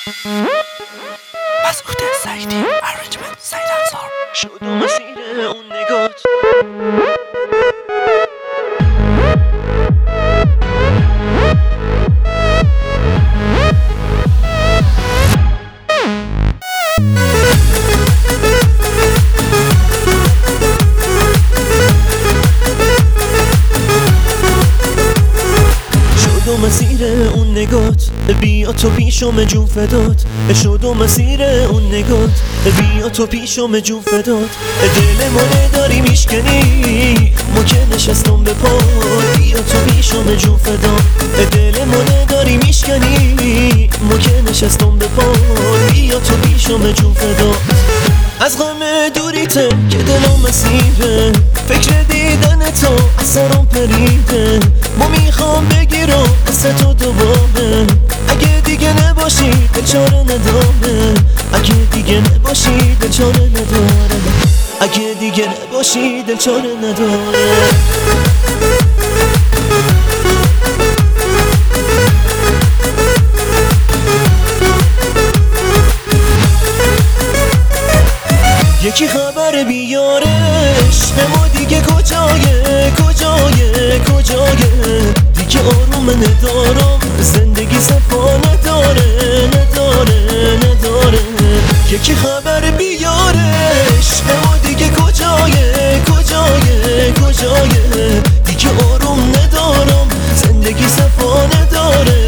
مسعود سعیدی ارنجمنت سعید انصار. شد و مسیر اون نگات مسیر اون نگات بیا تو پیشم جون فدات شد و مسیر اون نگات بیا تو پیشم جون فدات دل منه داری میشکنی ما که نشستم به پا بیا تو پیشم جون فدات دل منه داری میشکنی ما که نشستم به پا بیا تو پیشم جون فدات از غم دوریته که دلم مسیره فکر دیدن تو از سرم پریده ما میخوام بگیرم دست تو دوباره اگه دیگه نباشی دل چاره نداره اگه دیگه نباشی دل چاره نداره اگه دیگه نباشی دل چاره نداره یکی خبر بیارش به ما دیگه کجایه دیگه آروم ندارم زندگی صفا نداره یکی خبر بیارش به ما دیگه کجایه دیگه آروم ندارم زندگی صفا نداره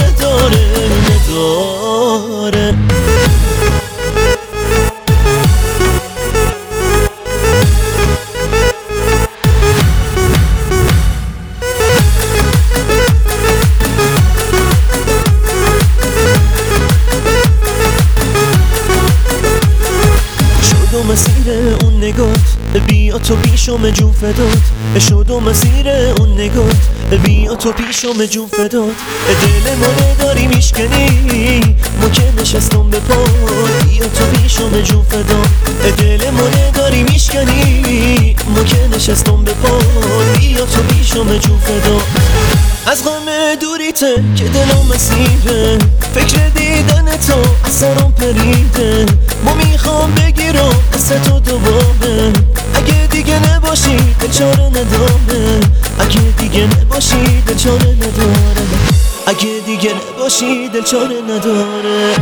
مسیر اون نگات بیا تو پیشم جون فدات شد و مسیر اون نگات بیا تو پیشم جون فدات دل منه داری میشکنی ما که نشستم به پا بیا تو پیشم جون فدات دل منه داری میشکنی ما که نشستم به پا بیا تو پیشم جون فدات از غم دوریته که دلم مسیره فکر دیدن تو از سرم پریده ما میخوام بگیرم دست تو دوباره اگه دیگه نباشی دل چاره نداره اگه دیگه نباشی دل چاره نداره اگه دیگه نباشی دل چاره نداره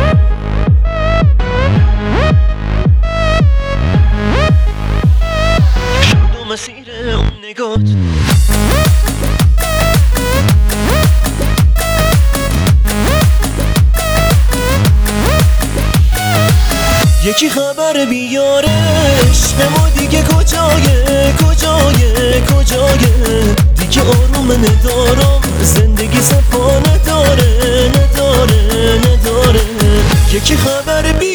شد و مسیر اون نگات یکی خبر بیارش به ما دیگه کجایه دیگه آروم ندارم زندگی صفا نداره یکی خبر بیارش